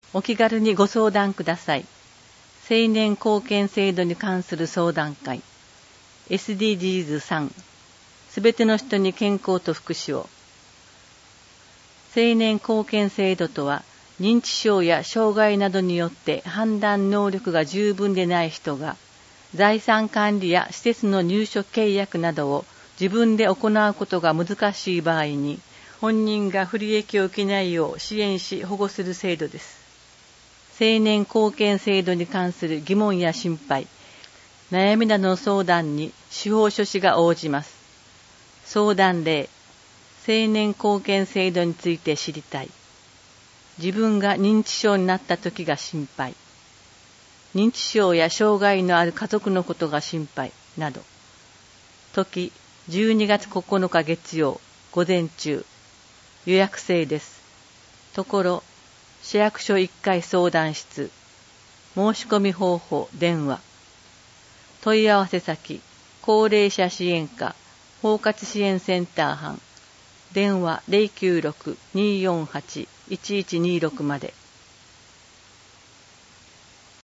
お気軽にご相談ください。青年貢献制度に関する相談会 SDGs3 すべての人に健康と福祉を。青年貢献制度とは、認知症や障害などによって判断能力が十分でない人が財産管理や施設の入所契約などを自分で行うことが難しい場合に、本人が不利益を受けないよう支援し保護する制度です。青年貢献制度に関する疑問や心配、悩みなどの相談に司法書士が応じます。相談例、青年貢献制度について知りたい。自分が認知症になった時が心配。認知症や障害のある家族のことが心配など。時、12月9日月曜、午前中。予約制です。ところ、市役所1階相談室。申し込み方法、電話。問い合わせ先、高齢者支援課、包括支援センター班。電話 096-248-1126 まで。